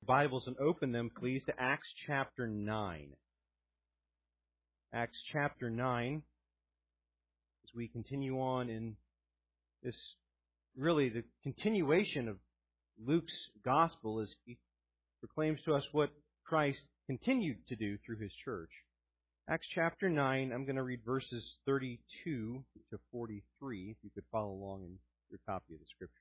Bibles and open them, please, to Acts chapter 9. Acts chapter 9, as we continue on in this, really the continuation of Luke's gospel as he proclaims to us what Christ continued to do through His church. Acts chapter 9, I'm going to read verses 32 to 43, if you could follow along in your copy of the Scriptures.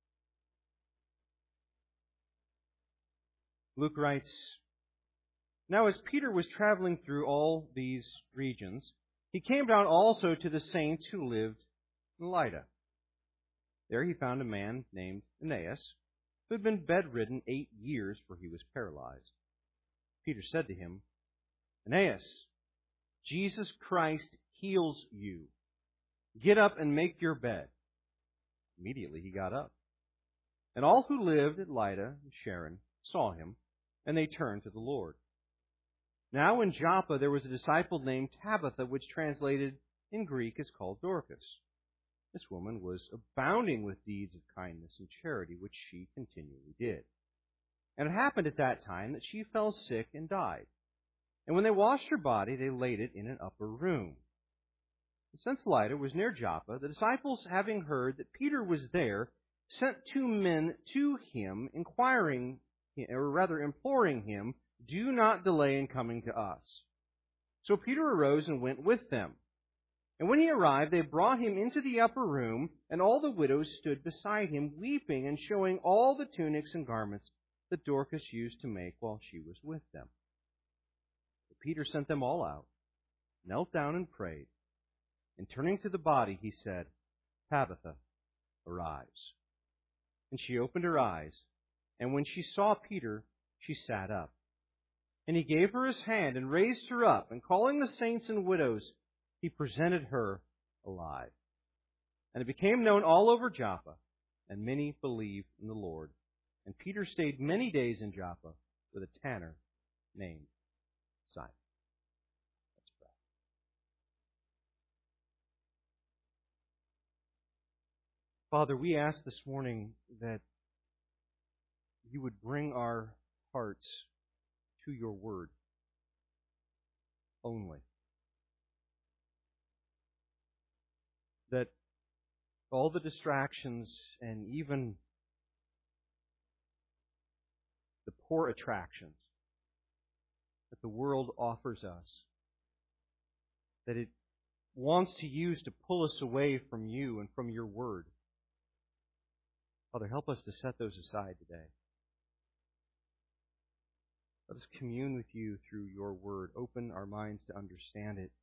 Luke writes, "Now as Peter was traveling through all these regions, he came down also to the saints who lived in Lydda. There he found a man named Aeneas, who had been bedridden 8 years, for he was paralyzed. Peter said to him, 'Aeneas, Jesus Christ heals you. Get up and make your bed.' Immediately he got up. And all who lived at Lydda and Sharon saw him, and they turned to the Lord. Now in Joppa there was a disciple named Tabitha, which translated in Greek is called Dorcas. This woman was abounding with deeds of kindness and charity, which she continually did. And it happened at that time that she fell sick and died. And when they washed her body, they laid it in an upper room. And since Lydda was near Joppa, the disciples, having heard that Peter was there, sent 2 men to him, imploring him, 'Do not delay in coming to us.' So Peter arose and went with them. And when he arrived, they brought him into the upper room, and all the widows stood beside him, weeping and showing all the tunics and garments that Dorcas used to make while she was with them. But Peter sent them all out, knelt down and prayed. And turning to the body, he said, 'Tabitha, arise.' And she opened her eyes, and when she saw Peter, she sat up. And he gave her his hand and raised her up, and calling the saints and widows, he presented her alive. And it became known all over Joppa, and many believed in the Lord. And Peter stayed many days in Joppa with a tanner named Simon." Let's pray. Father, we ask this morning that you would bring our hearts to your word only. That all the distractions and even the poor attractions that the world offers us, that it wants to use to pull us away from you and from your word, Father, help us to set those aside today. Let us commune with you through your word. Open our minds to understand it.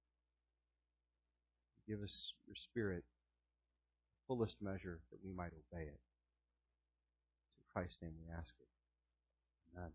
Give us your Spirit, the fullest measure, that we might obey it. It's in Christ's name we ask it. Amen.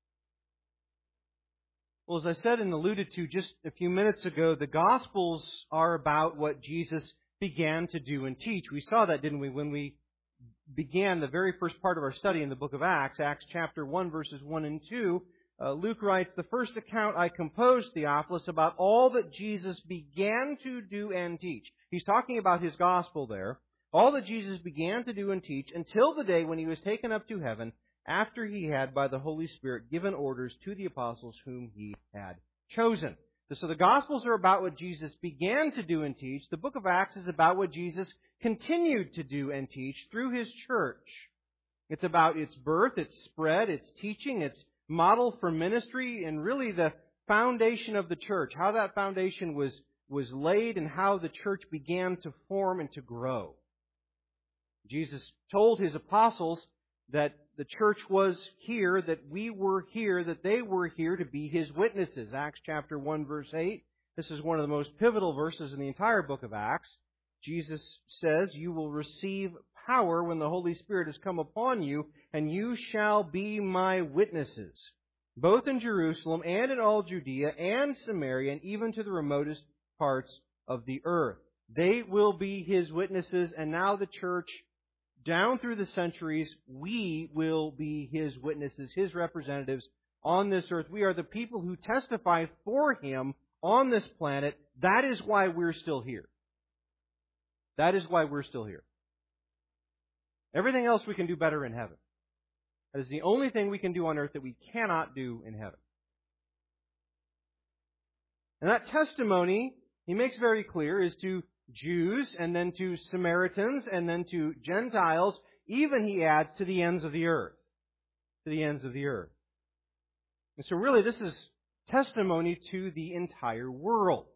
Well, as I said and alluded to just a few minutes ago, the Gospels are about what Jesus began to do and teach. We saw that, didn't we, when we began the very first part of our study in the book of Acts, Acts chapter 1, verses 1 and 2. Luke writes, "The first account I composed, Theophilus, about all that Jesus began to do and teach." He's talking about his gospel there. All that Jesus began to do and teach until the day when he was taken up to heaven, after he had, by the Holy Spirit, given orders to the apostles whom he had chosen. So the Gospels are about what Jesus began to do and teach. The book of Acts is about what Jesus continued to do and teach through his church. It's about its birth, its spread, its teaching, its model for ministry, and really the foundation of the church, how that foundation was laid and how the church began to form and to grow. Jesus told his apostles that the church was here, that we were here, that they were here to be his witnesses. Acts chapter 1, verse 8. This is one of the most pivotal verses in the entire book of Acts. Jesus says, "You will receive power when the Holy Spirit has come upon you, and you shall be my witnesses, both in Jerusalem and in all Judea and Samaria, and even to the remotest parts of the earth." They will be his witnesses, and now the church, down through the centuries, we will be his witnesses, his representatives on this earth. We are the people who testify for him on this planet. That is why we're still here. That is why we're still here. Everything else we can do better in heaven. That is the only thing we can do on earth that we cannot do in heaven. And that testimony, he makes very clear, is to Jews, and then to Samaritans, and then to Gentiles, even, he adds, to the ends of the earth. To the ends of the earth. And so really this is testimony to the entire world.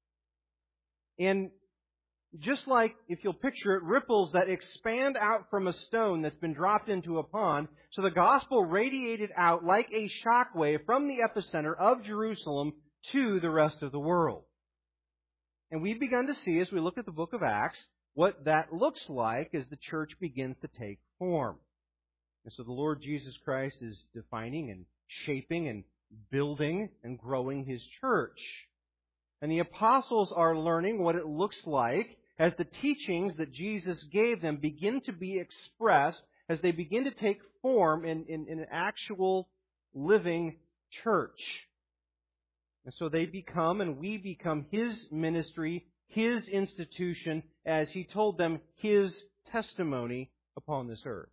And just like, if you'll picture it, ripples that expand out from a stone that's been dropped into a pond, so the gospel radiated out like a shockwave from the epicenter of Jerusalem to the rest of the world. And we've begun to see, as we look at the book of Acts, what that looks like as the church begins to take form. And so the Lord Jesus Christ is defining and shaping and building and growing His church. And the apostles are learning what it looks like as the teachings that Jesus gave them begin to be expressed, as they begin to take form in an actual living church. And so they become, and we become, His ministry, His institution, as He told them, His testimony upon this earth.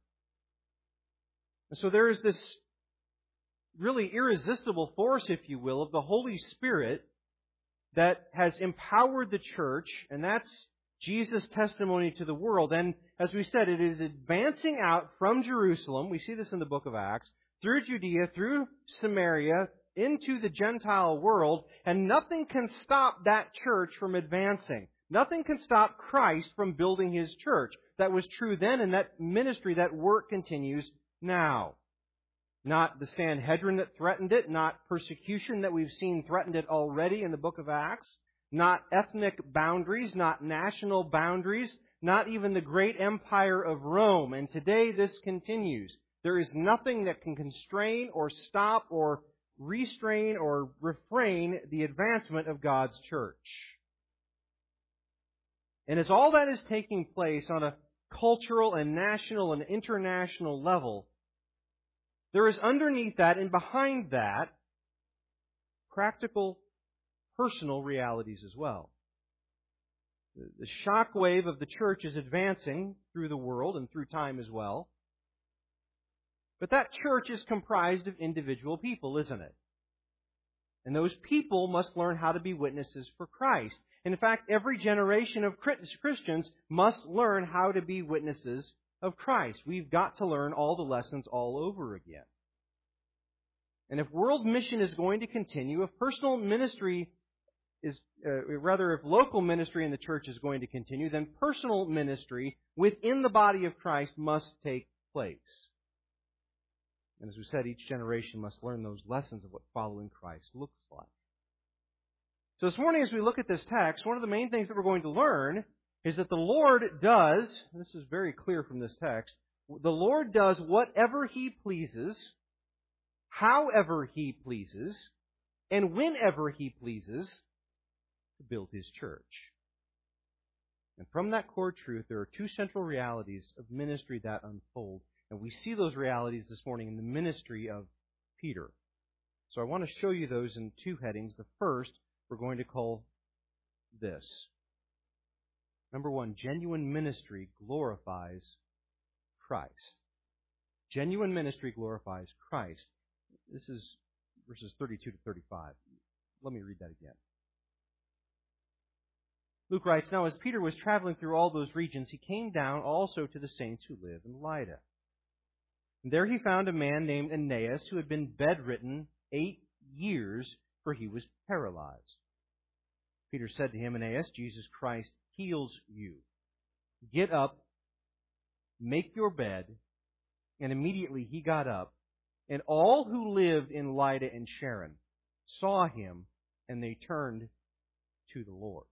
And so there is this really irresistible force, if you will, of the Holy Spirit that has empowered the church, and that's Jesus' testimony to the world. And as we said, it is advancing out from Jerusalem. We see this in the book of Acts, through Judea, through Samaria, into the Gentile world, and nothing can stop that church from advancing. Nothing can stop Christ from building His church. That was true then, and that ministry, that work continues now. Not the Sanhedrin that threatened it, not persecution that we've seen threatened it already in the book of Acts, not ethnic boundaries, not national boundaries, not even the great empire of Rome. And today this continues. There is nothing that can constrain or stop or restrain or refrain the advancement of God's church. And as all that is taking place on a cultural and national and international level, there is underneath that and behind that practical, personal realities as well. The shock wave of the church is advancing through the world and through time as well. But that church is comprised of individual people, isn't it? And those people must learn how to be witnesses for Christ. And in fact, every generation of Christians must learn how to be witnesses of Christ. We've got to learn all the lessons all over again. And if world mission is going to continue, if personal ministry is, if local ministry in the church is going to continue, then personal ministry within the body of Christ must take place. And as we said, each generation must learn those lessons of what following Christ looks like. So this morning, as we look at this text, one of the main things that we're going to learn is that the Lord does, and this is very clear from this text, the Lord does whatever He pleases, however He pleases, and whenever He pleases to build His church. And from that core truth, there are two central realities of ministry that unfold. And we see those realities this morning in the ministry of Peter. So I want to show you those in two headings. The first we're going to call this. Number one, genuine ministry glorifies Christ. Genuine ministry glorifies Christ. This is verses 32 to 35. Let me read that again. Luke writes, "Now as Peter was traveling through all those regions, he came down also to the saints who live in Lydda. And there he found a man named Aeneas who had been bedridden 8 years, for he was paralyzed. Peter said to him, 'Aeneas, Jesus Christ heals you. Get up, make your bed.' And immediately he got up, and all who lived in Lydda and Sharon saw him, and they turned to the Lord."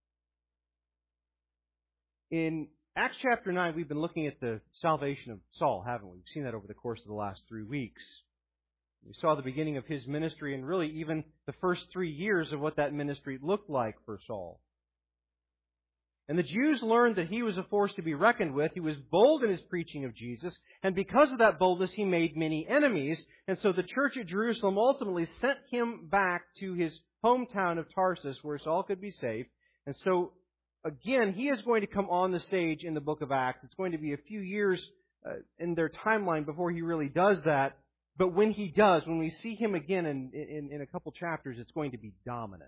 In Acts chapter 9, we've been looking at the salvation of Saul, haven't we? We've seen that over the course of the last 3 weeks. We saw the beginning of his ministry and really even the first 3 years of what that ministry looked like for Saul. And the Jews learned that he was a force to be reckoned with. He was bold in his preaching of Jesus, and because of that boldness, he made many enemies. And so the church at Jerusalem ultimately sent him back to his hometown of Tarsus, where Saul could be safe. And so again, he is going to come on the stage in the book of Acts. It's going to be a few years in their timeline before he really does that. But when he does, when we see him again in a couple chapters, it's going to be dominant.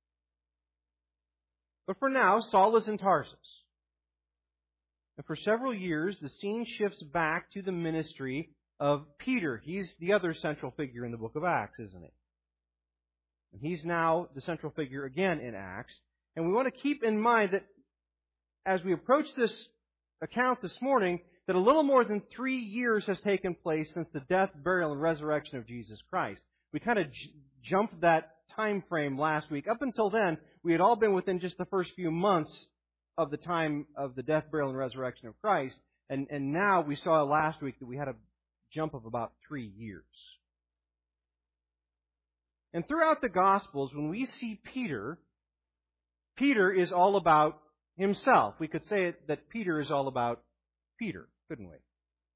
But for now, Saul is in Tarsus. And for several years, the scene shifts back to the ministry of Peter. He's the other central figure in the book of Acts, isn't he? And he's now the central figure again in Acts. And we want to keep in mind that as we approach this account this morning, that a little more than 3 years has taken place since the death, burial, and resurrection of Jesus Christ. We kind of jumped that time frame last week. Up until then, we had all been within just the first few months of the time of the death, burial, and resurrection of Christ. And now we saw last week that we had a jump of about 3 years. And throughout the Gospels, when we see Peter, Peter is all about himself. We could say that Peter is all about Peter, couldn't we?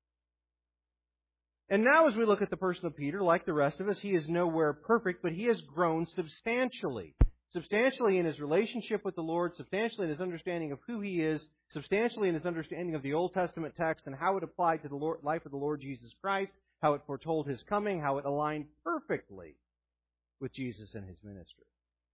And now as we look at the person of Peter, like the rest of us, he is nowhere perfect, but he has grown substantially. Substantially in his relationship with the Lord, substantially in his understanding of who he is, substantially in his understanding of the Old Testament text and how it applied to the life of the Lord Jesus Christ, how it foretold his coming, how it aligned perfectly with Jesus and his ministry.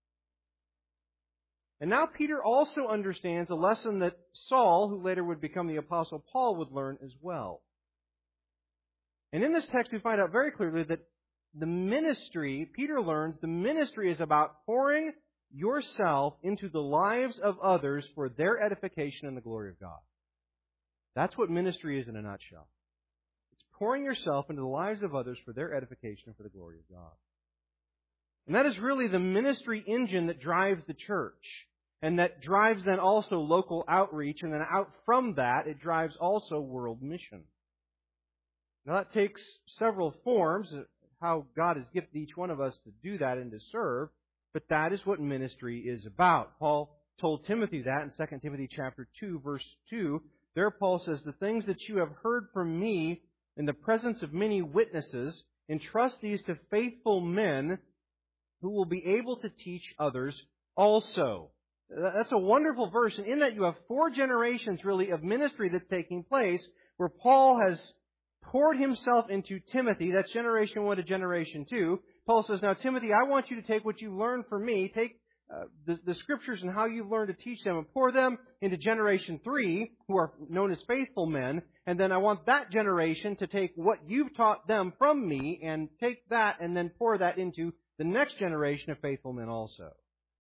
And now Peter also understands a lesson that Saul, who later would become the Apostle Paul, would learn as well. And in this text we find out very clearly that the ministry, Peter learns, the ministry is about pouring yourself into the lives of others for their edification and the glory of God. That's what ministry is in a nutshell. It's pouring yourself into the lives of others for their edification and for the glory of God. And that is really the ministry engine that drives the church. And that drives then also local outreach. And then out from that, it drives also world mission. Now that takes several forms, how God has gifted each one of us to do that and to serve. But that is what ministry is about. Paul told Timothy that in 2 Timothy chapter 2, verse 2. There Paul says, "The things that you have heard from me in the presence of many witnesses, entrust these to faithful men who will be able to teach others also." That's a wonderful verse. And in that you have 4 generations really of ministry that's taking place where Paul has poured himself into Timothy. That's generation 1 to generation 2. Paul says, "Now Timothy, I want you to take what you've learned from me, take the Scriptures and how you've learned to teach them and pour them into generation 3, who are known as faithful men. And then I want that generation to take what you've taught them from me and take that and then pour that into the next generation of faithful men also."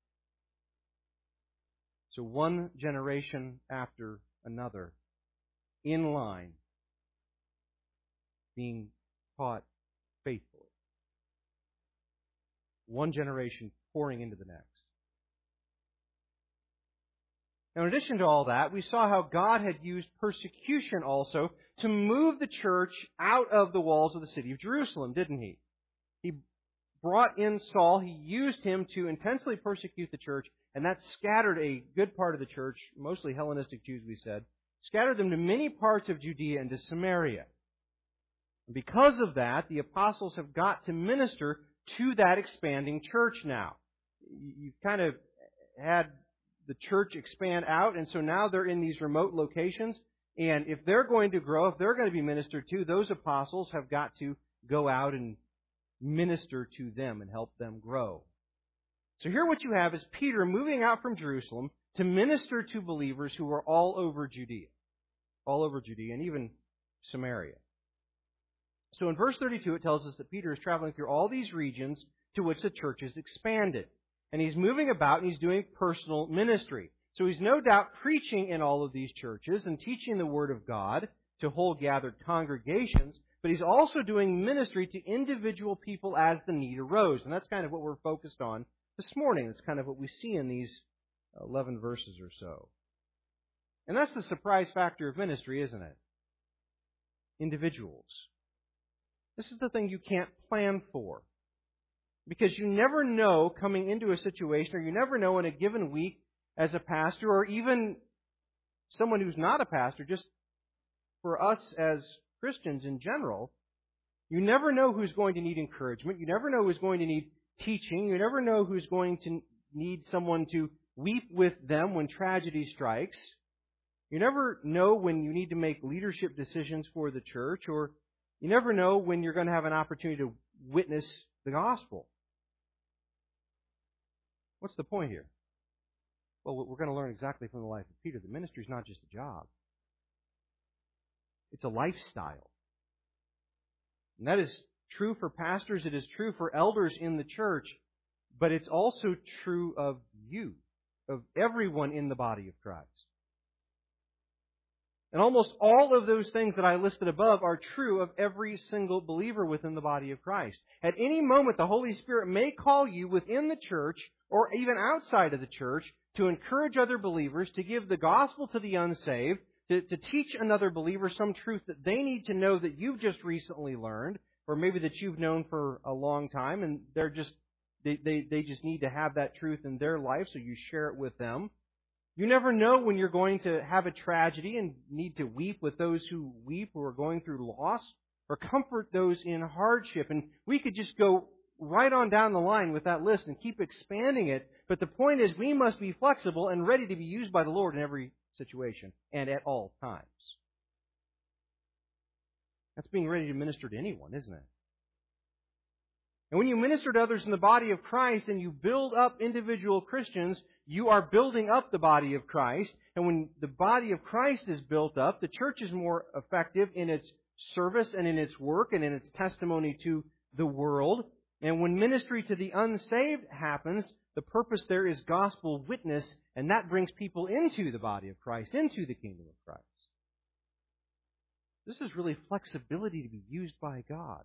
So one generation after another, in line, being taught faithfully. One generation pouring into the next. Now, in addition to all that, we saw how God had used persecution also to move the church out of the walls of the city of Jerusalem, didn't He? He brought in Saul. He used him to intensely persecute the church, and that scattered a good part of the church, mostly Hellenistic Jews, we said, scattered them to many parts of Judea and to Samaria. And because of that, the apostles have got to minister to that expanding church now. You've kind of had the church expand out, and so now they're in these remote locations. And if they're going to grow, if they're going to be ministered to, those apostles have got to go out and minister to them and help them grow. So here what you have is Peter moving out from Jerusalem to minister to believers who are all over Judea and even Samaria. So in verse 32 it tells us that Peter is traveling through all these regions to which the church is expanded. And he's moving about and he's doing personal ministry. So he's no doubt preaching in all of these churches and teaching the Word of God to whole gathered congregations, but he's also doing ministry to individual people as the need arose. And that's kind of what we're focused on this morning. That's kind of what we see in these 11 verses or so. And that's the surprise factor of ministry, isn't it? Individuals. This is the thing you can't plan for. Because you never know coming into a situation, or you never know in a given week as a pastor, or even someone who's not a pastor, just for us as Christians in general, you never know who's going to need encouragement. You never know who's going to need teaching. You never know who's going to need someone to weep with them when tragedy strikes. You never know when you need to make leadership decisions for the church, or you never know when you're going to have an opportunity to witness the gospel. What's the point here? Well, we're going to learn exactly from the life of Peter. The ministry is not just a job. It's a lifestyle. And that is true for pastors. It is true for elders in the church. But it's also true of you, of everyone in the body of Christ. And almost all of those things that I listed above are true of every single believer within the body of Christ. At any moment, the Holy Spirit may call you within the church or even outside of the church to encourage other believers, to give the gospel to the unsaved, to teach another believer some truth that they need to know that you've just recently learned, or maybe that you've known for a long time, and they just need to have that truth in their life, so you share it with them. You never know when you're going to have a tragedy and need to weep with those who weep, who are going through loss, or comfort those in hardship. And we could just go right on down the line with that list and keep expanding it. But the point is, we must be flexible and ready to be used by the Lord in every situation and at all times. That's being ready to minister to anyone, isn't it? And when you minister to others in the body of Christ and you build up individual Christians, you are building up the body of Christ. And when the body of Christ is built up, the church is more effective in its service and in its work and in its testimony to the world. And when ministry to the unsaved happens, the purpose there is gospel witness, and that brings people into the body of Christ, into the kingdom of Christ. This is really flexibility to be used by God.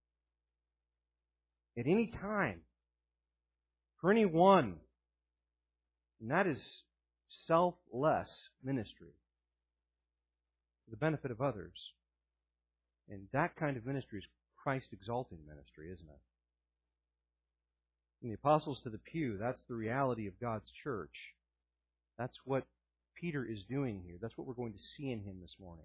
At any time, for anyone. And that is selfless ministry for the benefit of others. And that kind of ministry is Christ-exalting ministry, isn't it? From the apostles to the pew, that's the reality of God's church. That's what Peter is doing here. That's what we're going to see in him this morning.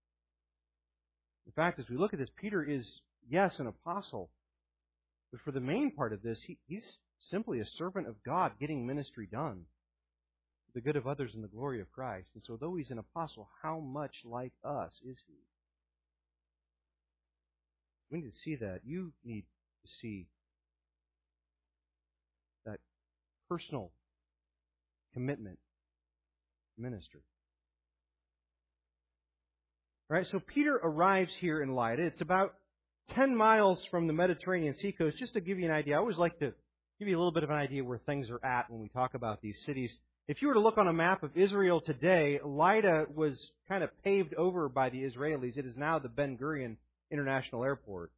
In fact, as we look at this, Peter is, yes, an apostle. But for the main part of this, he's simply a servant of God getting ministry done for the good of others and the glory of Christ. And so though he's an apostle, how much like us is he? We need to see that. You need to see that personal commitment ministry. All right, so Peter arrives here in Lydda. It's about 10 miles from the Mediterranean seacoast. Just to give you an idea, I always like to give you a little bit of an idea where things are at when we talk about these cities. If you were to look on a map of Israel today, Lydda was kind of paved over by the Israelis. It is now the Ben Gurion International Airport.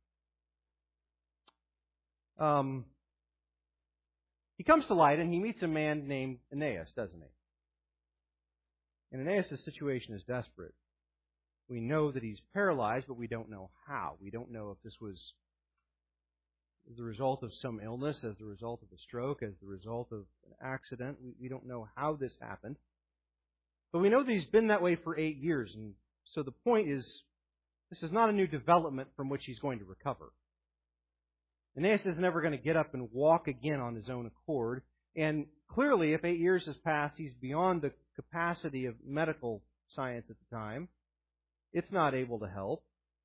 He comes to Lydda and he meets a man named Aeneas, doesn't he? And Aeneas' situation is desperate. We know that he's paralyzed, but we don't know how. We don't know if this was as the result of some illness, as the result of a stroke, as the result of an accident. We don't know how this happened. But we know that he's been that way for 8 years. And so the point is, this is not a new development from which he's going to recover. Aeneas is never going to get up and walk again on his own accord. And clearly, if 8 years has passed, he's beyond the capacity of medical science at the time. It's not able to help.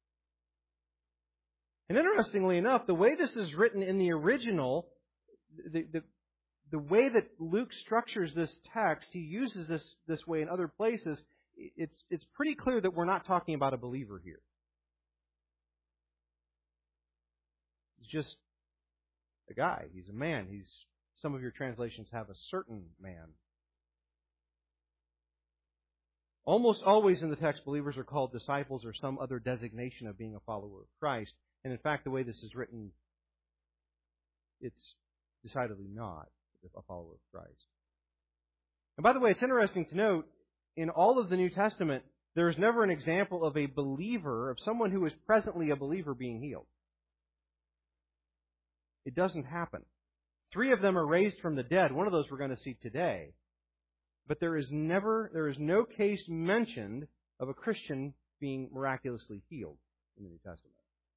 And interestingly enough, the way this is written in the original, the way that Luke structures this text, he uses this way in other places, it's pretty clear that we're not talking about a believer here. He's just a guy. He's a man. Some of your translations have a certain man. Almost always in the text, believers are called disciples or some other designation of being a follower of Christ. And in fact, the way this is written, it's decidedly not a follower of Christ. And by the way, it's interesting to note, in all of the New Testament, there is never an example of a believer, of someone who is presently a believer being healed. It doesn't happen. 3 of them are raised from the dead. One of those we're going to see today. But there is no case mentioned of a Christian being miraculously healed in the New Testament.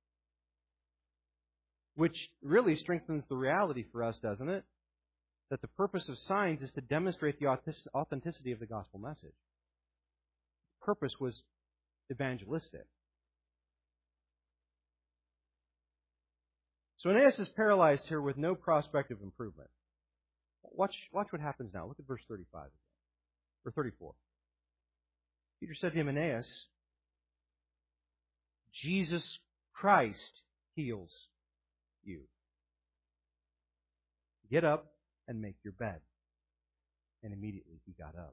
Which really strengthens the reality for us, doesn't it? That the purpose of signs is to demonstrate the authenticity of the gospel message. purpose was evangelistic. So Aeneas is paralyzed here with no prospect of improvement. Watch what happens now. Look at verse 35 or 34. Peter said to him, Aeneas, Jesus Christ heals you. Get up and make your bed. And immediately he got up.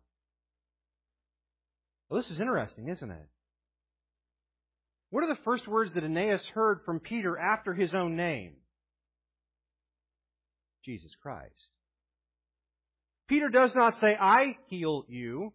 Well, this is interesting, isn't it? What are the first words that Aeneas heard from Peter after his own name? Jesus Christ. Peter does not say, I heal you.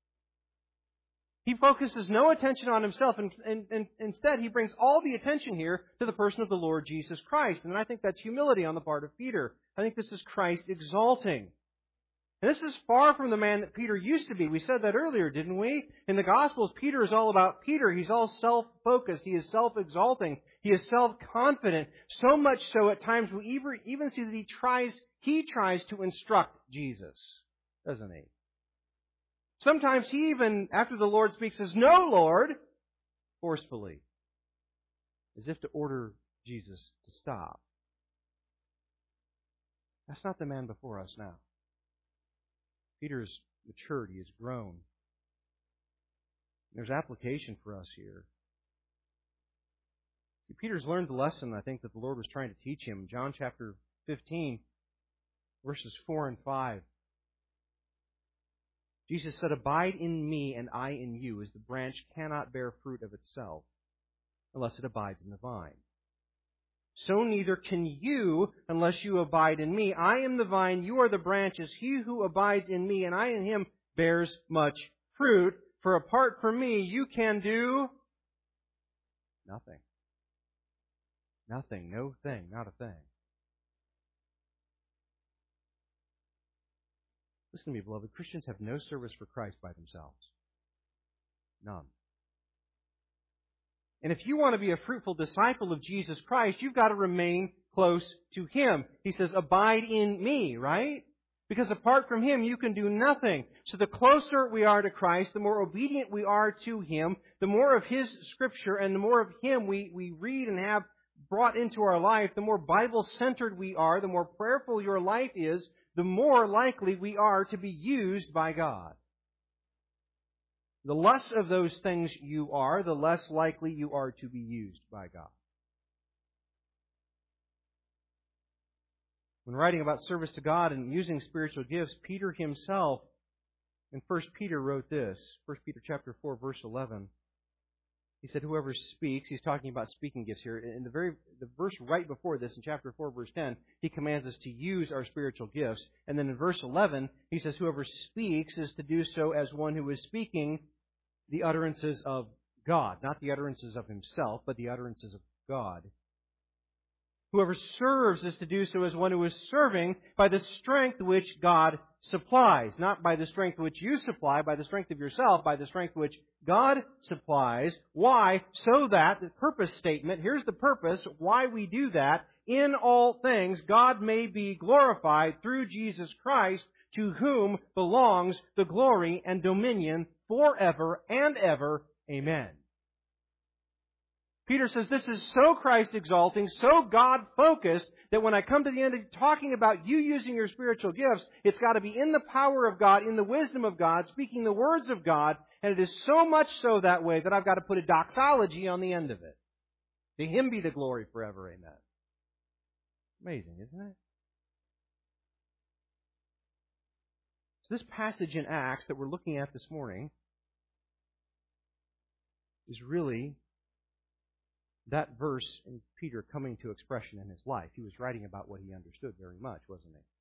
He focuses no attention on himself, and instead he brings all the attention here to the person of the Lord Jesus Christ. And I think that's humility on the part of Peter. I think this is Christ exalting. And this is far from the man that Peter used to be. We said that earlier, didn't we? In the Gospels, Peter is all about Peter. He's all self-focused. He is self-exalting. He is self-confident. So much so at times we even see that he tries to instruct Jesus, doesn't he? Sometimes he even, after the Lord speaks, says, No, Lord, forcefully, as if to order Jesus to stop. That's not the man before us now. Peter's matured. He has grown. There's application for us here. See, Peter's learned the lesson, I think, that the Lord was trying to teach him. John chapter 15, verses 4 and 5. Jesus said, Abide in me and I in you, as the branch cannot bear fruit of itself unless it abides in the vine. So neither can you unless you abide in me. I am the vine, you are the branches. He who abides in me and I in him bears much fruit. For apart from me, you can do nothing. Nothing, no thing, not a thing. Listen to me, beloved. Christians have no service for Christ by themselves. None. And if you want to be a fruitful disciple of Jesus Christ, you've got to remain close to Him. He says, abide in me, right? Because apart from Him, you can do nothing. So the closer we are to Christ, the more obedient we are to Him, the more of His Scripture and the more of Him we read and have brought into our life, the more Bible-centered we are, the more prayerful your life is, the more likely we are to be used by God. The less of those things you are, the less likely you are to be used by God. When writing about service to God and using spiritual gifts, Peter himself in 1 Peter wrote this. 1 Peter chapter 4, verse 11. He said, whoever speaks, he's talking about speaking gifts here. In the verse right before this, in chapter 4, verse 10, he commands us to use our spiritual gifts. And then in verse 11, he says, whoever speaks is to do so as one who is speaking the utterances of God. Not the utterances of himself, but the utterances of God. Whoever serves is to do so as one who is serving by the strength which God supplies. Not by the strength which you supply, by the strength of yourself, by the strength which God supplies. Why? So that, the purpose statement, here's the purpose, why we do that. In all things, God may be glorified through Jesus Christ, to whom belongs the glory and dominion forever and ever. Amen. Peter says this is so Christ-exalting, so God-focused, that when I come to the end of talking about you using your spiritual gifts, it's got to be in the power of God, in the wisdom of God, speaking the words of God, and it is so much so that way that I've got to put a doxology on the end of it. To Him be the glory forever. Amen. Amazing, isn't it? So this passage in Acts that we're looking at this morning is really that verse in Peter coming to expression in his life. He was writing about what he understood very much, wasn't he?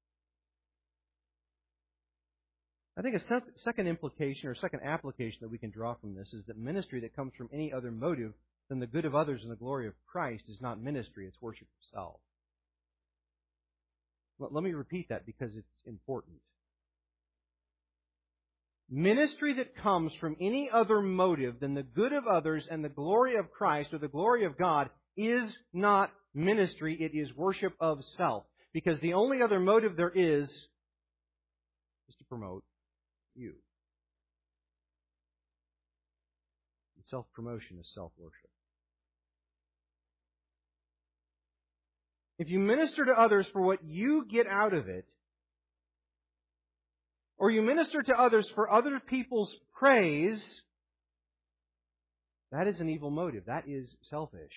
I think a second implication or second application that we can draw from this is that ministry that comes from any other motive than the good of others and the glory of Christ is not ministry, it's worship of self. Let me repeat that because it's important. Ministry that comes from any other motive than the good of others and the glory of Christ or the glory of God is not ministry. It is worship of self. Because the only other motive there is to promote you. Self-promotion is self-worship. If you minister to others for what you get out of it, or you minister to others for other people's praise, that is an evil motive. That is selfish.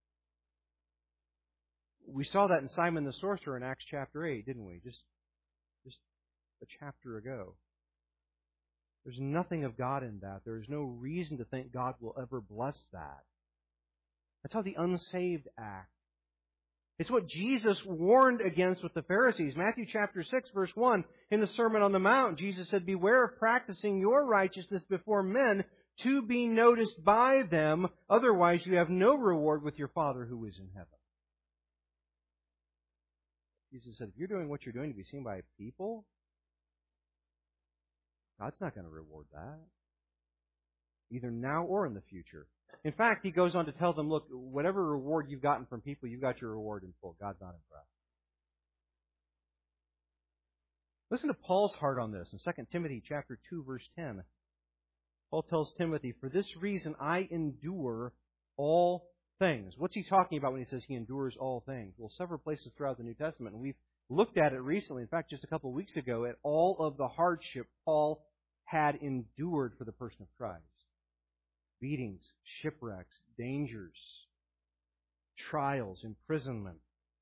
We saw that in Simon the Sorcerer in Acts chapter 8, didn't we? Just a chapter ago. There's nothing of God in that. There is no reason to think God will ever bless that. That's how the unsaved act. It's what Jesus warned against with the Pharisees. Matthew chapter 6, verse 1, in the Sermon on the Mount, Jesus said, "Beware of practicing your righteousness before men to be noticed by them. Otherwise you have no reward with your Father who is in heaven." Jesus said, if you're doing what you're doing to be seen by people, God's not going to reward that, either now or in the future. In fact, He goes on to tell them, look, whatever reward you've gotten from people, you've got your reward in full. God's not impressed. Listen to Paul's heart on this in 2 Timothy chapter 2, verse 10. Paul tells Timothy, "For this reason I endure all things." What's he talking about when he says he endures all things? Well, several places throughout the New Testament, and we've looked at it recently. In fact, just a couple of weeks ago, at all of the hardship Paul had endured for the person of Christ. Beatings, shipwrecks, dangers, trials, imprisonment.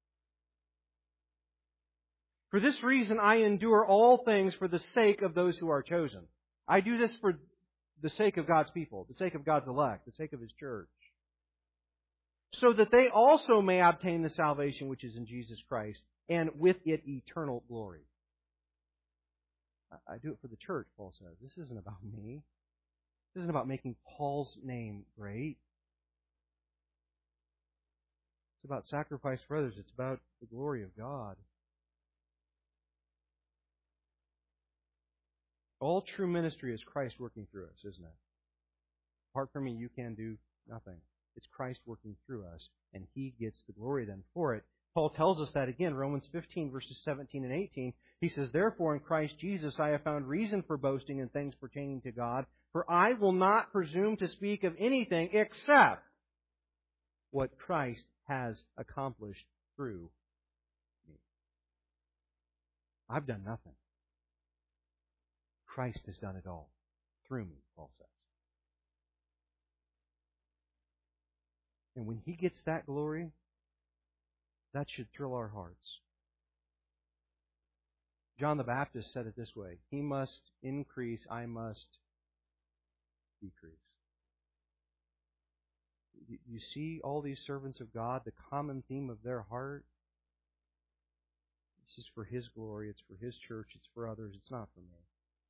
"For this reason I endure all things for the sake of those who are chosen." I do this for the sake of God's people, the sake of God's elect, the sake of His church. "So that they also may obtain the salvation which is in Jesus Christ, and with it eternal glory." I do it for the church, Paul says. This isn't about me. This isn't about making Paul's name great. It's about sacrifice for others. It's about the glory of God. All true ministry is Christ working through us, isn't it? Apart from me, you can do nothing. It's Christ working through us, and He gets the glory then for it. Paul tells us that again, Romans 15, verses 17 and 18. He says, "Therefore in Christ Jesus I have found reason for boasting in things pertaining to God, for I will not presume to speak of anything except what Christ has accomplished through me." I've done nothing. Christ has done it all through me, Paul says. And when He gets that glory, that should thrill our hearts. John the Baptist said it this way: "He must increase, I must decrease." You see all these servants of God, the common theme of their heart? This is for His glory, it's for His church, it's for others, it's not for me.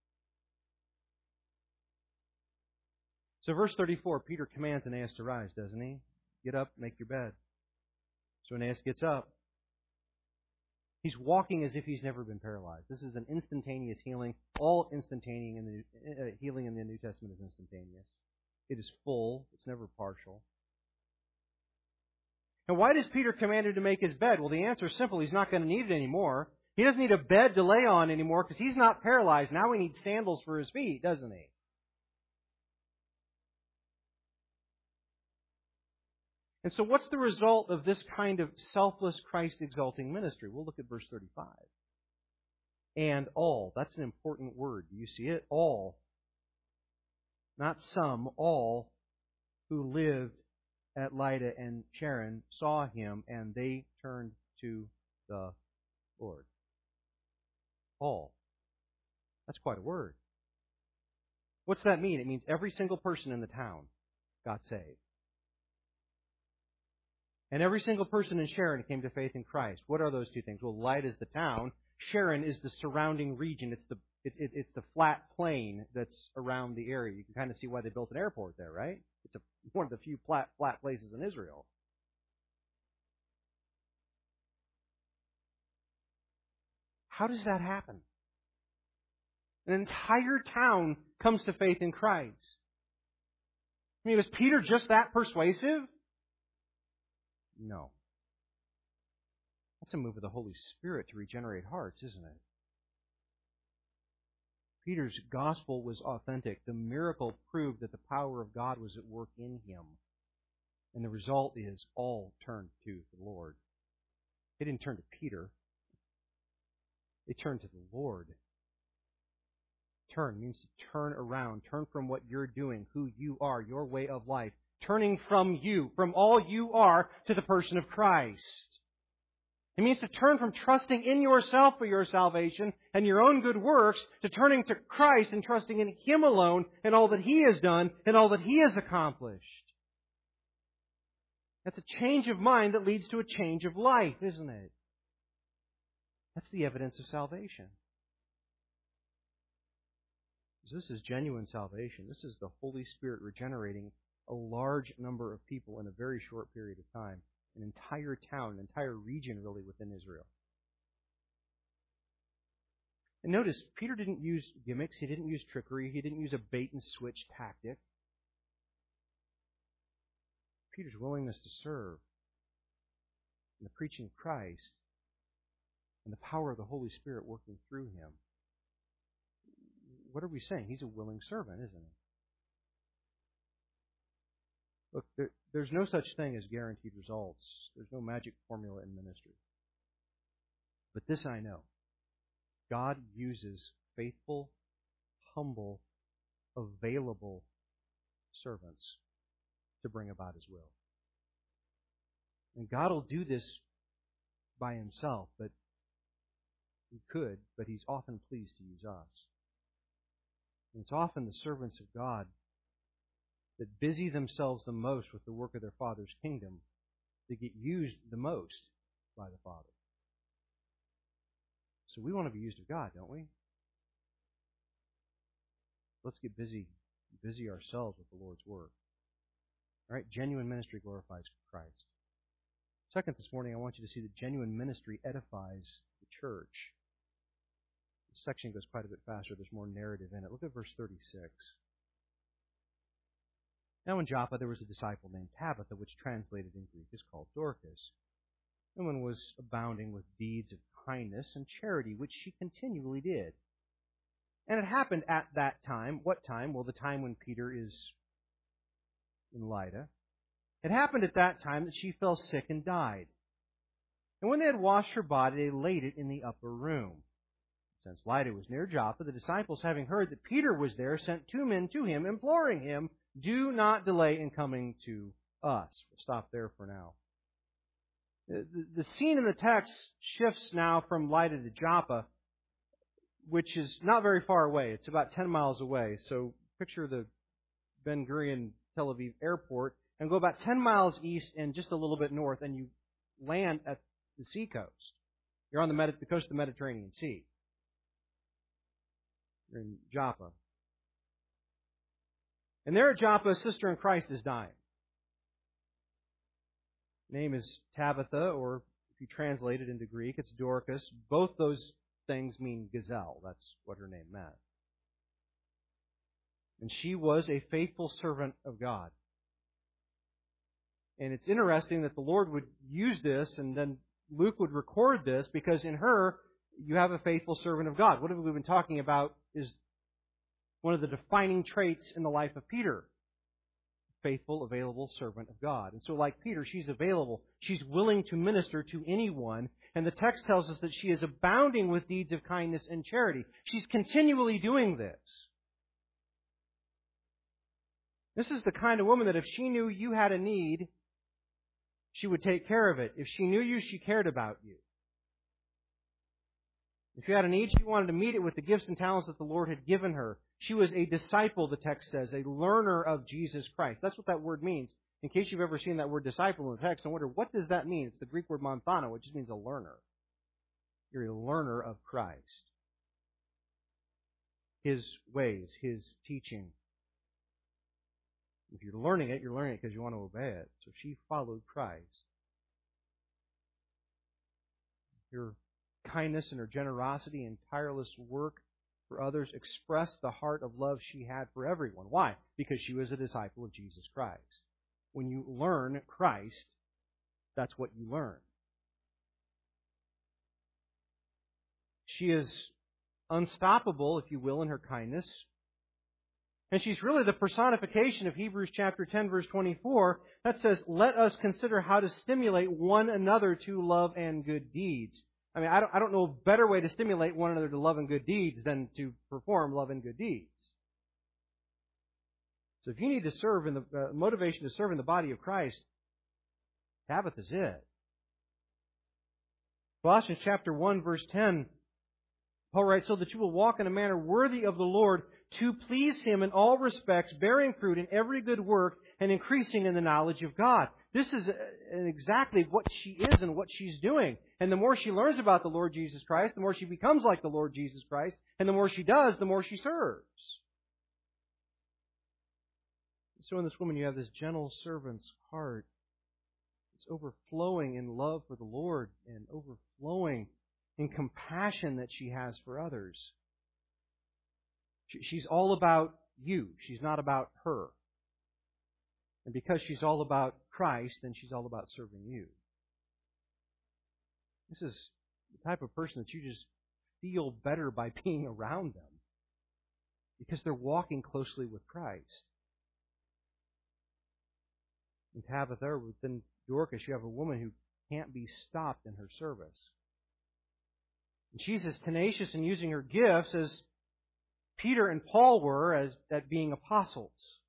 So verse 34, Peter commands Aeneas to rise, doesn't he? Get up, make your bed. So Aeneas gets up. He's walking as if he's never been paralyzed. This is an instantaneous healing. All instantaneous healing in the New Testament is instantaneous. It is full. It's never partial. Now, why does Peter command him to make his bed? Well, the answer is simple. He's not going to need it anymore. He doesn't need a bed to lay on anymore because he's not paralyzed. Now he needs sandals for his feet, doesn't he? And so what's the result of this kind of selfless, Christ-exalting ministry? We'll look at verse 35. And all. That's an important word. Do you see it? All. Not some. All who lived at Lydda and Sharon saw Him, and they turned to the Lord. All. That's quite a word. What's that mean? It means every single person in the town got saved. And every single person in Sharon came to faith in Christ. What are those two things? Well, Lydda is the town. Sharon is the surrounding region. It's the flat plain that's around the area. You can kind of see why they built an airport there, right? It's one of the few flat places in Israel. How does that happen? An entire town comes to faith in Christ. I mean, was Peter just that persuasive? No. That's a move of the Holy Spirit to regenerate hearts, isn't it? Peter's gospel was authentic. The miracle proved that the power of God was at work in him. And the result is all turned to the Lord. They didn't turn to Peter. They turned to the Lord. Turn means to turn around. Turn from what you're doing, who you are, your way of life. Turning from you, from all you are, to the person of Christ. It means to turn from trusting in yourself for your salvation and your own good works to turning to Christ and trusting in Him alone and all that He has done and all that He has accomplished. That's a change of mind that leads to a change of life, isn't it? That's the evidence of salvation. This is genuine salvation. This is the Holy Spirit regenerating a large number of people in a very short period of time. An entire town, an entire region really within Israel. And notice, Peter didn't use gimmicks. He didn't use trickery. He didn't use a bait-and-switch tactic. Peter's willingness to serve and the preaching of Christ and the power of the Holy Spirit working through him. What are we saying? He's a willing servant, isn't he? Look, there's no such thing as guaranteed results. There's no magic formula in ministry. But this I know. God uses faithful, humble, available servants to bring about His will. And God will do this by Himself, but He could, but He's often pleased to use us. And it's often the servants of God that busy themselves the most with the work of their Father's kingdom that get used the most by the Father. So we want to be used of God, don't we? Let's get busy ourselves with the Lord's work. All right, genuine ministry glorifies Christ. Second, this morning, I want you to see that genuine ministry edifies the church. This section goes quite a bit faster. There's more narrative in it. Look at verse 36. Now in Joppa there was a disciple named Tabitha, which translated in Greek is called Dorcas. The woman was abounding with deeds of kindness and charity, which she continually did. And it happened at that time. What time? Well, the time when Peter is in Lydda. It happened at that time that she fell sick and died. And when they had washed her body, they laid it in the upper room. Since Lydda was near Joppa, the disciples, having heard that Peter was there, sent 2 men to him, imploring him, "Do not delay in coming to us." We'll stop there for now. The scene in the text shifts now from Lydda to Joppa, which is not very far away. It's about 10 miles away. So picture the Ben Gurion Tel Aviv airport and go about 10 miles east and just a little bit north, and you land at the seacoast. You're on the coast of the Mediterranean Sea. You're in Joppa. And there at Joppa, a sister in Christ is dying. Her name is Tabitha, or if you translate it into Greek, it's Dorcas. Both those things mean gazelle. That's what her name meant. And she was a faithful servant of God. And it's interesting that the Lord would use this, and then Luke would record this, because in her, you have a faithful servant of God. What have we been talking about is one of the defining traits in the life of Peter. Faithful, available servant of God. And so like Peter, she's available. She's willing to minister to anyone. And the text tells us that she is abounding with deeds of kindness and charity. She's continually doing this. This is the kind of woman that if she knew you had a need, she would take care of it. If she knew you, she cared about you. If you had a need, she wanted to meet it with the gifts and talents that the Lord had given her. She was a disciple, the text says, a learner of Jesus Christ. That's what that word means. In case you've ever seen that word disciple in the text and wonder, what does that mean? It's the Greek word manthano, which just means a learner. You're a learner of Christ. His ways, His teaching. If you're learning it because you want to obey it. So she followed Christ. Her kindness and her generosity and tireless work for others expressed the heart of love she had for everyone. Why? Because she was a disciple of Jesus Christ. When you learn Christ, that's what you learn. She is unstoppable, if you will, in her kindness. And she's really the personification of Hebrews chapter 10, verse 24, that says, let us consider how to stimulate one another to love and good deeds. I mean, I don't know a better way to stimulate one another to love and good deeds than to perform love and good deeds. So if you need to serve in the motivation to serve in the body of Christ, Tabitha's it. Colossians chapter 1, verse 10, Paul writes, so that you will walk in a manner worthy of the Lord, to please Him in all respects, bearing fruit in every good work and increasing in the knowledge of God. This is exactly what she is and what she's doing. And the more she learns about the Lord Jesus Christ, the more she becomes like the Lord Jesus Christ. And the more she does, the more she serves. So in this woman, you have this gentle servant's heart. It's overflowing in love for the Lord and overflowing in compassion that she has for others. She's all about you. She's not about her. And because she's all about Christ, then she's all about serving you. This is the type of person that you just feel better by being around them, because they're walking closely with Christ. In Tabitha, within Dorcas, you have a woman who can't be stopped in her service. And she's as tenacious in using her gifts as Peter and Paul were at being apostles.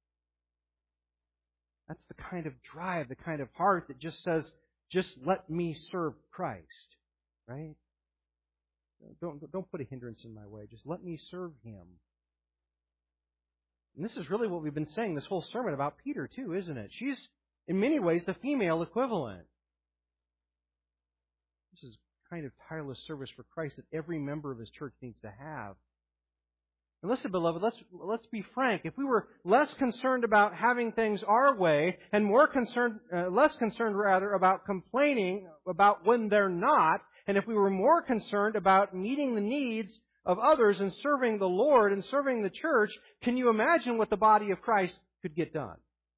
That's the kind of drive, the kind of heart that just says, just let me serve Christ. Right? Don't put a hindrance in my way. Just let me serve Him. And this is really what we've been saying this whole sermon about Peter too, isn't it? She's, in many ways, the female equivalent. This is kind of tireless service for Christ that every member of His church needs to have. And listen, beloved, let's be frank. If we were less concerned about having things our way and less concerned about complaining about when they're not, and if we were more concerned about meeting the needs of others and serving the Lord and serving the church, can you imagine what the body of Christ could get done?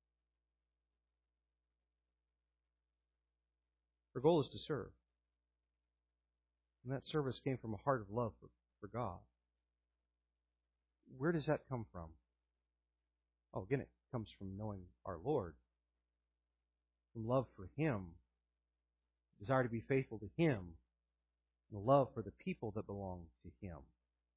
Our goal is to serve. And that service came from a heart of love for God. Where does that come from? Oh, again, it comes from knowing our Lord, from love for Him, desire to be faithful to Him, and a love for the people that belong to Him.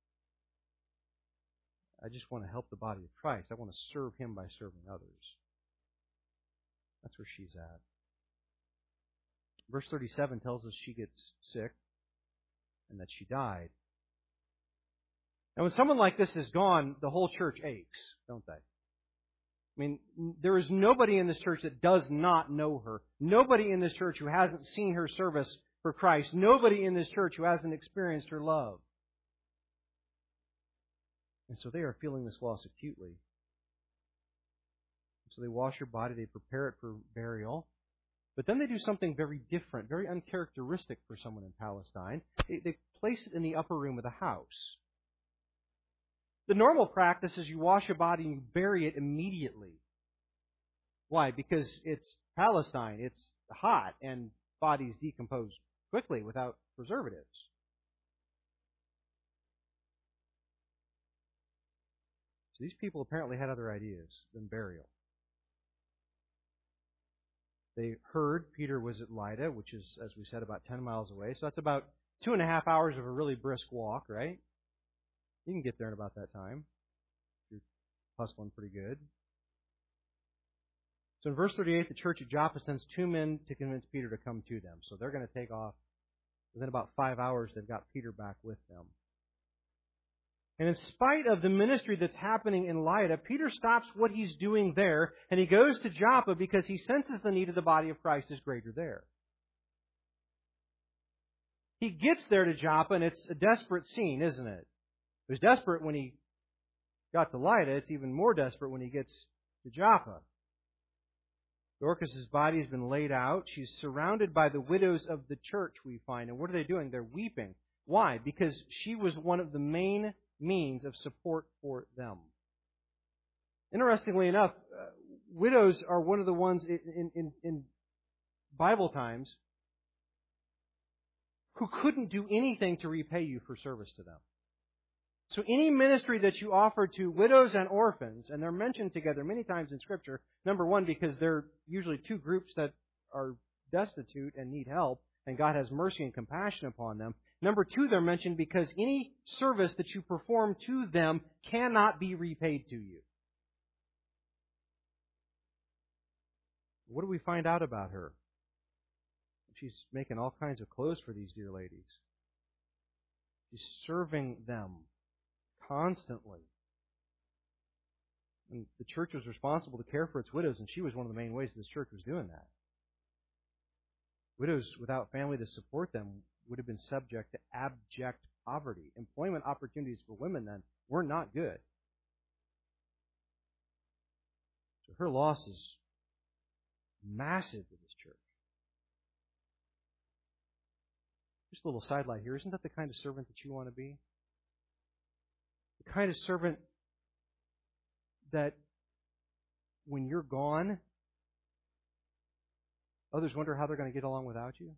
I just want to help the body of Christ. I want to serve Him by serving others. That's where she's at. Verse 37 tells us she gets sick and that she died. And when someone like this is gone, the whole church aches, don't they? I mean, there is nobody in this church that does not know her. Nobody in this church who hasn't seen her service for Christ. Nobody in this church who hasn't experienced her love. And so they are feeling this loss acutely. So they wash her body, they prepare it for burial. But then they do something very different, very uncharacteristic for someone in Palestine. They place it in the upper room of the house. The normal practice is you wash a body and you bury it immediately. Why? Because it's Palestine, it's hot, and bodies decompose quickly without preservatives. So these people apparently had other ideas than burial. They heard Peter was at Lydda, which is, as we said, about 10 miles away. So that's about 2.5 hours of a really brisk walk, right? You can get there in about that time. You're hustling pretty good. So in verse 38, the church at Joppa sends 2 men to convince Peter to come to them. So they're going to take off. Within about 5 hours, they've got Peter back with them. And in spite of the ministry that's happening in Lydda, Peter stops what he's doing there, and he goes to Joppa because he senses the need of the body of Christ is greater there. He gets there to Joppa, and it's a desperate scene, isn't it? It was desperate when he got to Lydda. It's even more desperate when he gets to Joppa. Dorcas' body has been laid out. She's surrounded by the widows of the church, we find. And what are they doing? They're weeping. Why? Because she was one of the main means of support for them. Interestingly enough, widows are one of the ones in Bible times who couldn't do anything to repay you for service to them. So any ministry that you offer to widows and orphans, and they're mentioned together many times in Scripture, number one, because they're usually two groups that are destitute and need help, and God has mercy and compassion upon them. Number two, they're mentioned because any service that you perform to them cannot be repaid to you. What do we find out about her? She's making all kinds of clothes for these dear ladies. She's serving them constantly. And the church was responsible to care for its widows, and she was one of the main ways this church was doing that. Widows without family to support them would have been subject to abject poverty. Employment opportunities for women then were not good. So her loss is massive to this church. Just a little sidelight here. Isn't that the kind of servant that you want to be? The kind of servant that when you're gone, others wonder how they're going to get along without you?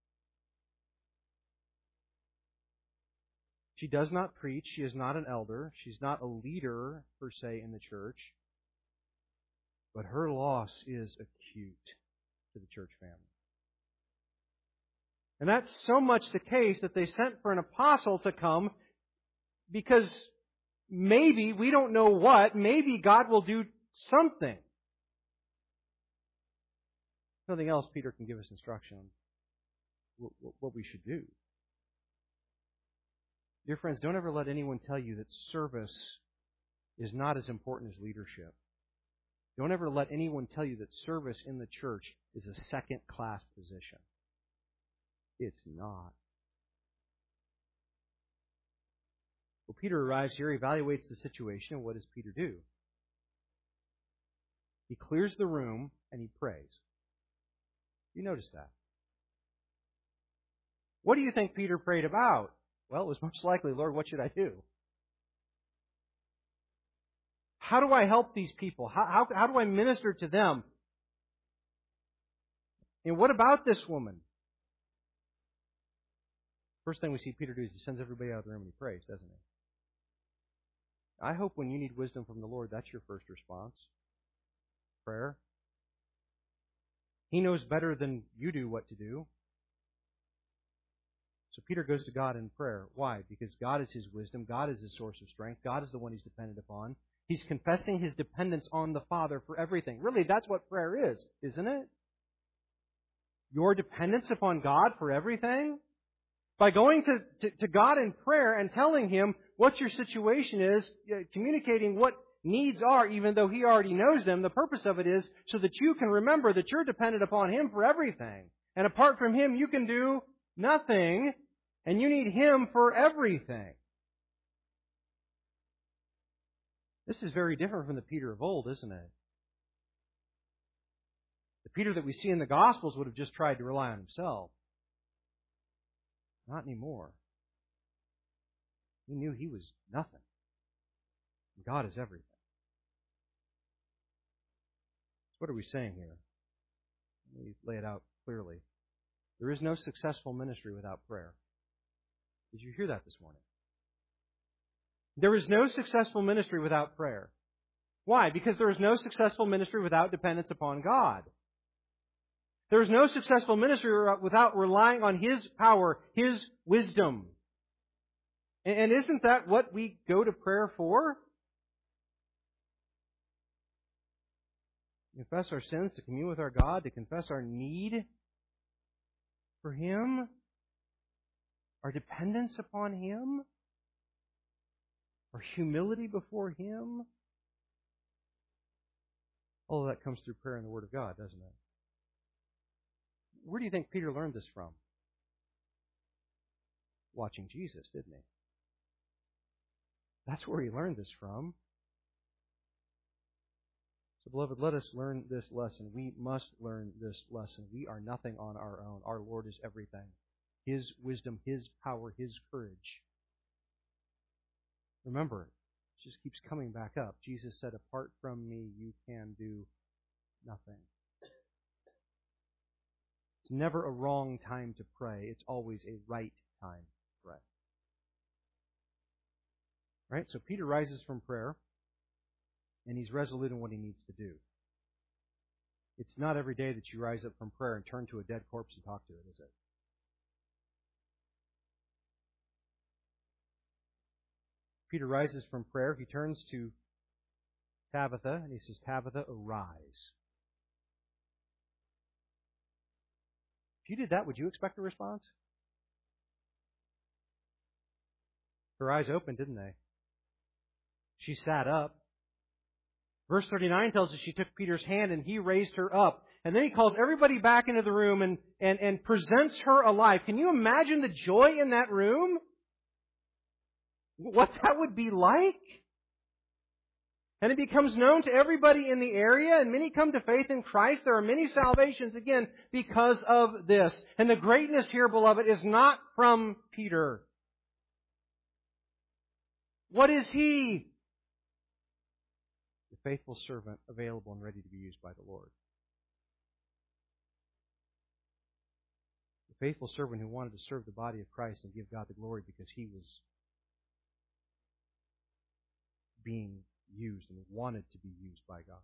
She does not preach. She is not an elder. She's not a leader, per se, in the church. But her loss is acute to the church family. And that's so much the case that they sent for an apostle to come because maybe, we don't know what, maybe God will do something. If nothing else, Peter can give us instruction on what we should do. Dear friends, don't ever let anyone tell you that service is not as important as leadership. Don't ever let anyone tell you that service in the church is a second-class position. It's not. Well, Peter arrives here, evaluates the situation, and what does Peter do? He clears the room and he prays. You notice that? What do you think Peter prayed about? Well, it was most likely, Lord, what should I do? How do I help these people? How do I minister to them? And what about this woman? First thing we see Peter do is he sends everybody out of the room and he prays, doesn't he? I hope when you need wisdom from the Lord, that's your first response. Prayer. He knows better than you do what to do. So Peter goes to God in prayer. Why? Because God is his wisdom. God is his source of strength. God is the one he's dependent upon. He's confessing his dependence on the Father for everything. Really, that's what prayer is, isn't it? Your dependence upon God for everything? By going to God in prayer and telling Him what your situation is, communicating what needs are, even though He already knows them, the purpose of it is so that you can remember that you're dependent upon Him for everything. And apart from Him, you can do nothing, and you need Him for everything. This is very different from the Peter of old, isn't it? The Peter that we see in the Gospels would have just tried to rely on himself. Not anymore. He knew he was nothing. God is everything. So what are we saying here? Let me lay it out clearly. There is no successful ministry without prayer. Did you hear that this morning? There is no successful ministry without prayer. Why? Because there is no successful ministry without dependence upon God. There is no successful ministry without relying on His power, His wisdom. And isn't that what we go to prayer for? To confess our sins, to commune with our God, to confess our need for Him, our dependence upon Him, our humility before Him. All of that comes through prayer and the Word of God, doesn't it? Where do you think Peter learned this from? Watching Jesus, didn't he? That's where he learned this from. So, beloved, let us learn this lesson. We must learn this lesson. We are nothing on our own. Our Lord is everything. His wisdom, His power, His courage. Remember, it just keeps coming back up. Jesus said, apart from me, you can do nothing. It's never a wrong time to pray. It's always a right time to pray. Right? So Peter rises from prayer, and he's resolute in what he needs to do. It's not every day that you rise up from prayer and turn to a dead corpse and talk to it, is it? Peter rises from prayer. He turns to Tabitha, and he says, Tabitha, arise. If you did that, would you expect a response? Her eyes opened, didn't they? She sat up. Verse 39 tells us she took Peter's hand and he raised her up. And then he calls everybody back into the room and presents her alive. Can you imagine the joy in that room? What that would be like? And it becomes known to everybody in the area, and many come to faith in Christ. There are many salvations, again, because of this. And the greatness here, beloved, is not from Peter. What is he? The faithful servant, available and ready to be used by the Lord. The faithful servant who wanted to serve the body of Christ and give God the glory because he was being used and wanted to be used by God.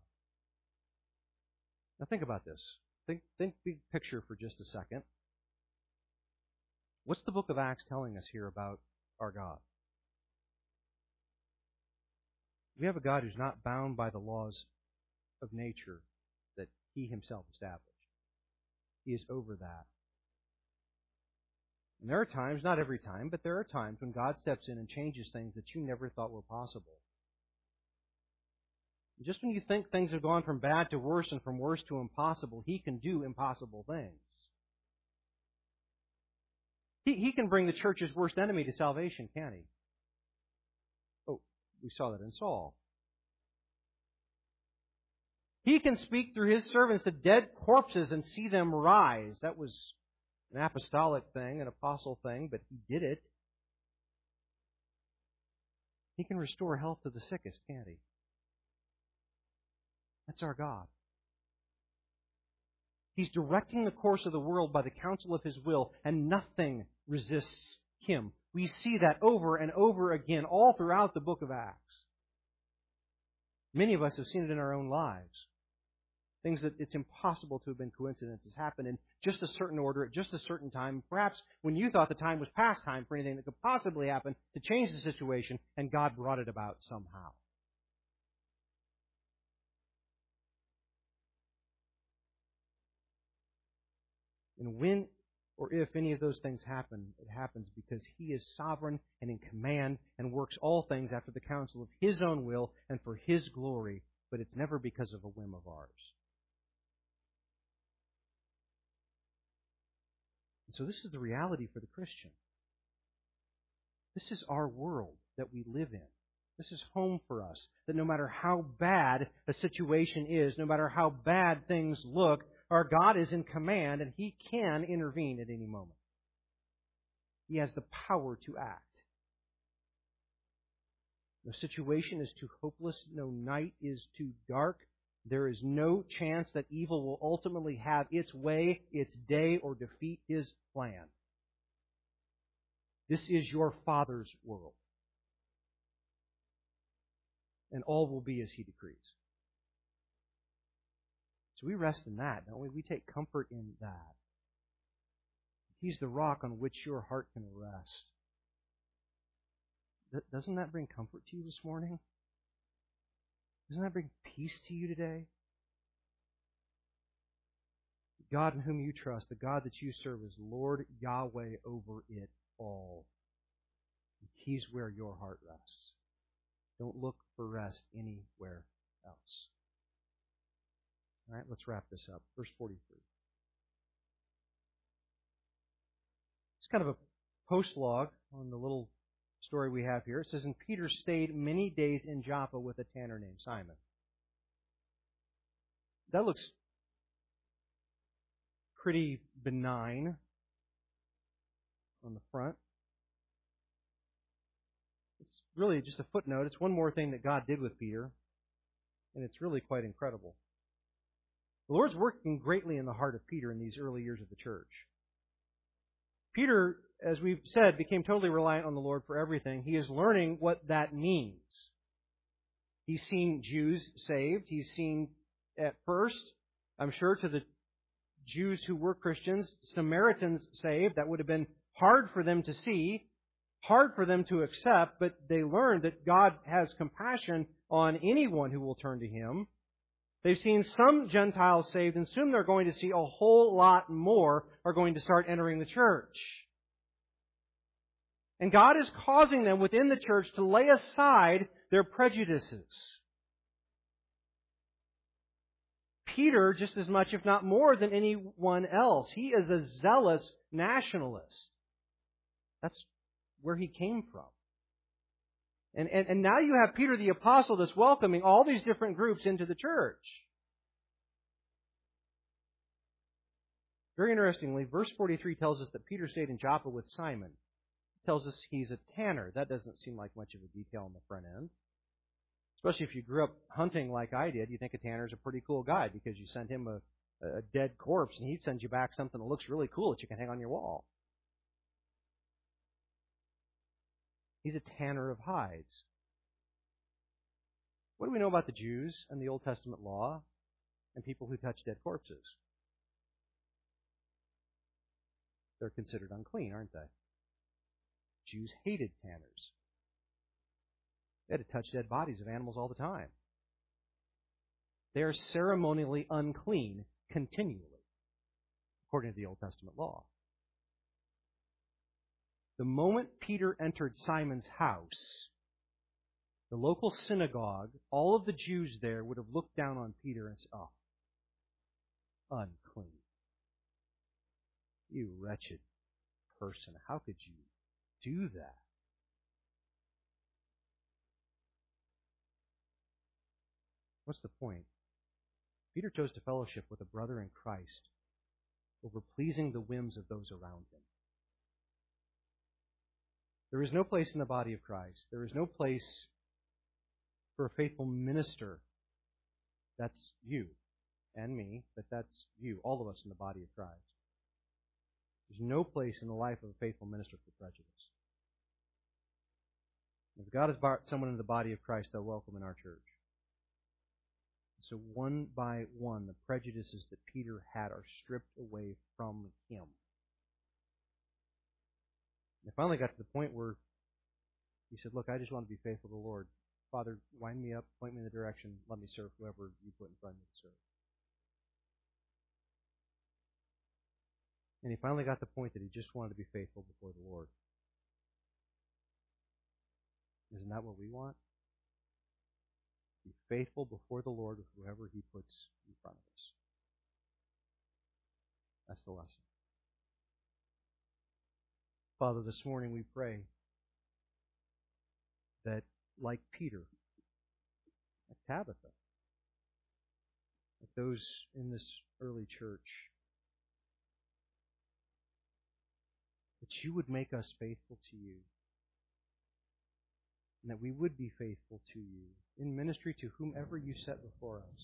Now think about this. Think big picture for just a second. What's the book of Acts telling us here about our God? We have a God who's not bound by the laws of nature that He Himself established. He is over that. And there are times, not every time, but there are times when God steps in and changes things that you never thought were possible. Just when you think things have gone from bad to worse and from worse to impossible, He can do impossible things. He can bring the church's worst enemy to salvation, can't He? Oh, we saw that in Saul. He can speak through His servants to dead corpses and see them rise. That was an apostolic thing, an apostle thing, but He did it. He can restore health to the sickest, can't He? That's our God. He's directing the course of the world by the counsel of His will, and nothing resists Him. We see that over and over again all throughout the book of Acts. Many of us have seen it in our own lives. Things that it's impossible to have been coincidences happen in just a certain order at just a certain time. Perhaps when you thought the time was past time for anything that could possibly happen to change the situation, and God brought it about somehow. And when or if any of those things happen, it happens because He is sovereign and in command and works all things after the counsel of His own will and for His glory, but it's never because of a whim of ours. And so this is the reality for the Christian. This is our world that we live in. This is home for us. That no matter how bad a situation is, no matter how bad things look, our God is in command and He can intervene at any moment. He has the power to act. No situation is too hopeless. No night is too dark. There is no chance that evil will ultimately have its way, its day, or defeat His plan. This is your Father's world. And all will be as He decrees. So we rest in that, don't we? We take comfort in that. He's the rock on which your heart can rest. Doesn't that bring comfort to you this morning? Doesn't that bring peace to you today? The God in whom you trust, the God that you serve, is Lord Yahweh over it all. He's where your heart rests. Don't look for rest anywhere else. All right, let's wrap this up. Verse 43. It's kind of a postlogue on the little story we have here. It says, and Peter stayed many days in Joppa with a tanner named Simon. That looks pretty benign on the front. It's really just a footnote. It's one more thing that God did with Peter, and it's really quite incredible. The Lord's working greatly in the heart of Peter in these early years of the church. Peter, as we've said, became totally reliant on the Lord for everything. He is learning what that means. He's seen Jews saved. He's seen, at first, I'm sure to the Jews who were Christians, Samaritans saved. That would have been hard for them to see, hard for them to accept, but they learned that God has compassion on anyone who will turn to Him. They've seen some Gentiles saved, and soon they're going to see a whole lot more are going to start entering the church. And God is causing them within the church to lay aside their prejudices. Peter, just as much, if not more than anyone else, he is a zealous nationalist. That's where he came from. And now you have Peter the Apostle that's welcoming all these different groups into the church. Very interestingly, verse 43 tells us that Peter stayed in Joppa with Simon. It tells us he's a tanner. That doesn't seem like much of a detail on the front end. Especially if you grew up hunting like I did, you think a tanner's a pretty cool guy because you send him a dead corpse and he'd send you back something that looks really cool that you can hang on your wall. He's a tanner of hides. What do we know about the Jews and the Old Testament law and people who touch dead corpses? They're considered unclean, aren't they? Jews hated tanners. They had to touch dead bodies of animals all the time. They are ceremonially unclean continually, according to the Old Testament law. The moment Peter entered Simon's house, the local synagogue, all of the Jews there would have looked down on Peter and said, "Oh, unclean. You wretched person. How could you do that?" What's the point? Peter chose to fellowship with a brother in Christ over pleasing the whims of those around him. There is no place in the body of Christ. There is no place for a faithful minister. That's you and me, but that's you, all of us in the body of Christ. There's no place in the life of a faithful minister for prejudice. If God has brought someone into the body of Christ, they're welcome in our church. So one by one, the prejudices that Peter had are stripped away from him. And finally got to the point where he said, "Look, I just want to be faithful to the Lord. Father, wind me up, point me in the direction, let me serve whoever you put in front of me to serve." And he finally got the point that he just wanted to be faithful before the Lord. Isn't that what we want? Be faithful before the Lord with whoever He puts in front of us. That's the lesson. Father, this morning we pray that, like Peter, like Tabitha, like those in this early church, that You would make us faithful to You, and that we would be faithful to You in ministry to whomever You set before us.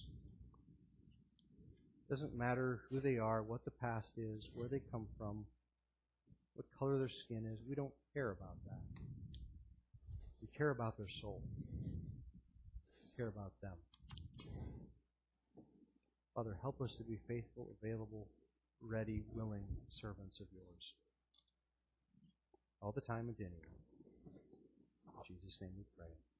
It doesn't matter who they are, what the past is, where they come from, what color their skin is. We don't care about that. We care about their soul. We care about them. Father, help us to be faithful, available, ready, willing servants of Yours. All the time and to anyone. In Jesus' name we pray.